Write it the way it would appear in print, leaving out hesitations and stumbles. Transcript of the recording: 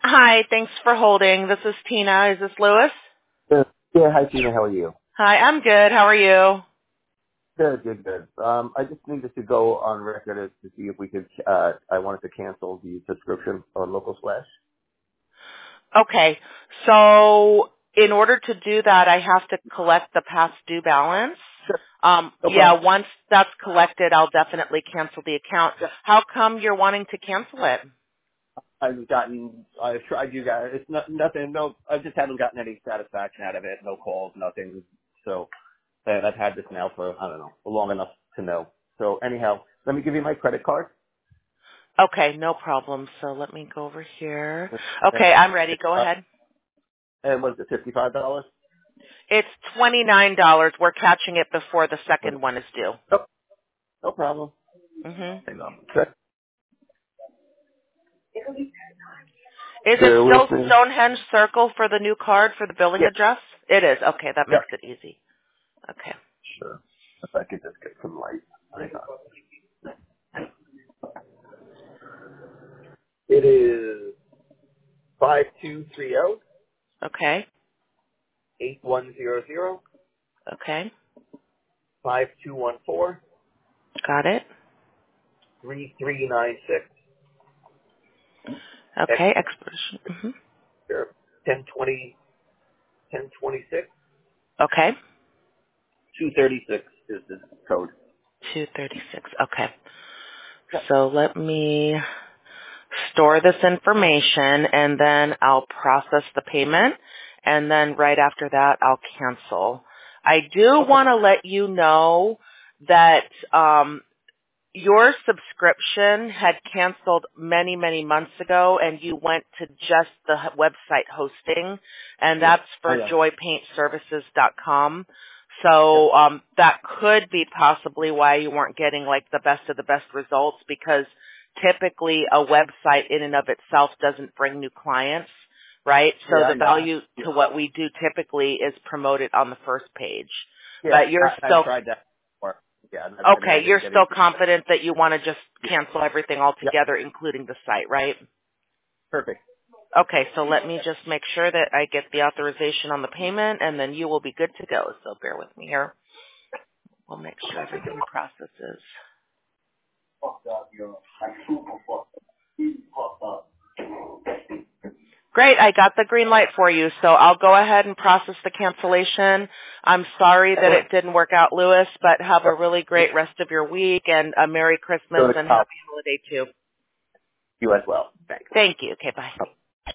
Hi, thanks for holding. This is Tina. Is this Lewis? Yeah, hi Tina, how are you? Hi, I'm good. How are you? Good. I just needed to go on record to see if we could, I wanted to cancel the subscription on Local Slash. Okay, so in order to do that, I have to collect the past due balance. Sure. No problem. Once that's collected, I'll definitely cancel the account. Yeah. How come you're wanting to cancel it? I've tried you guys. It's nothing, I just haven't gotten any satisfaction out of it. No calls, nothing. So, and I've had this now for, I don't know, long enough to know. So anyhow, let me give you my credit card. Okay, no problem. So let me go over here. Okay, I'm ready. Go ahead. And was it $55? It's $29. We're catching it before the second one is due. Nope, no problem. hmm Hang on. Okay. Is it Bear still with me. Stonehenge Circle for the new card for the billing Yeah. address? It is. Okay, that Yeah. makes it easy. Okay. Sure. If I could just get some light. Hang on. It is 5230 Okay. 8100 Okay. 5214 Got it. 3396. Okay. Expiration. 1020 1026 Okay. 236 is the code. 236. Okay. Yeah. So let me store this information and then I'll process the payment and then right after that I'll cancel. I do Okay. want to let you know that your subscription had canceled many, many months ago and you went to just the website hosting and that's I for know. joypaintservices.com. Yeah. So that could be possibly why you weren't getting like the best of the best results because typically a website in and of itself doesn't bring new clients, right? Yeah, So I the know. value Yeah. to what we do typically is promoted on the first page. Yeah. But you're I've still tried that before. Yeah. And I okay, you're didn't get still anything. confident that you want to just Yeah. cancel everything Yeah. altogether, including the site, right? Perfect. Okay, so let me just make sure that I get the authorization on the payment, and then you will be good to go. So bear with me here. We'll make sure everything processes. Great, I got the green light for you, so I'll go ahead and process the cancellation. I'm sorry that it didn't work out, Lewis, but have a really great rest of your week and a Merry Christmas Go to and college. Happy Holiday too. You as well. Thanks. Thank you. Okay, bye.